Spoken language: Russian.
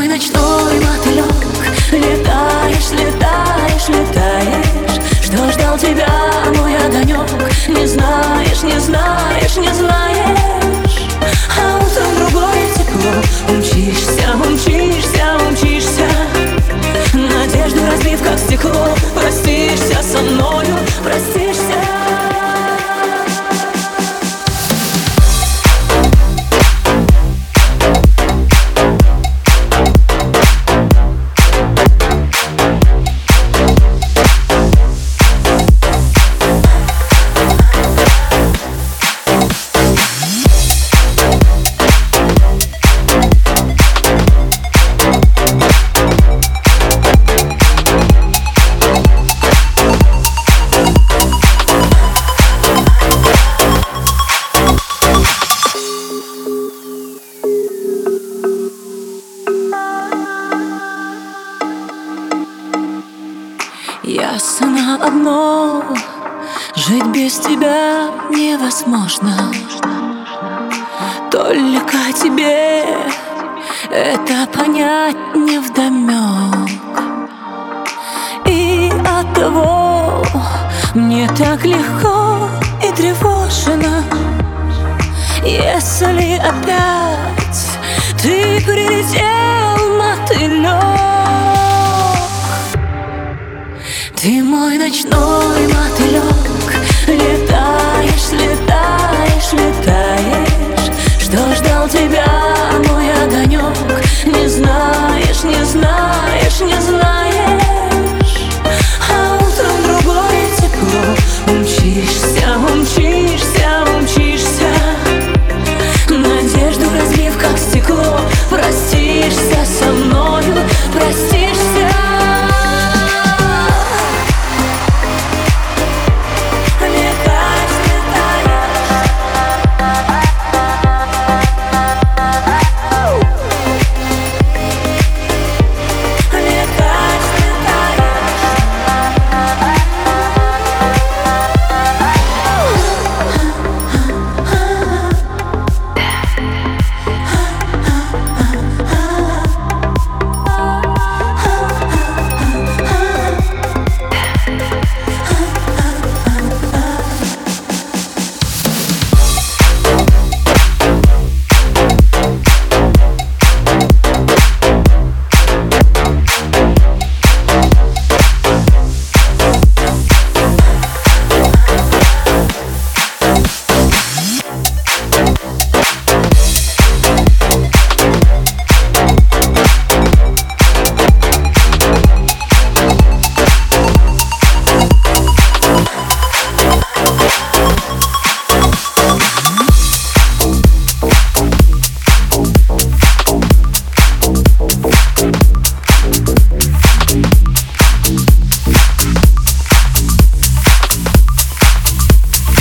ночной мотылек, летаешь, летаешь, летаешь. Что ждал тебя мой огонек? Не знаешь, не знаешь, не знаешь. А утром другое тепло. Умчишься, умчишься, умчишься. Надежду разбив, как стекло. Простишься со мною, простишься. Ясно одно, жить без тебя невозможно. Только тебе это понять невдомек. И оттого мне так легко и тревожно, если опять ты прилетел, мотылек. Ты мой ночной мотылек, летаешь, летаешь, летаешь. Что ждал тебя мой огонек? Не знаешь, не знаешь, не знаешь. А утром другое тепло. Умчишься, умчишься, умчишься. Надежду разбив, как стекло. Простишься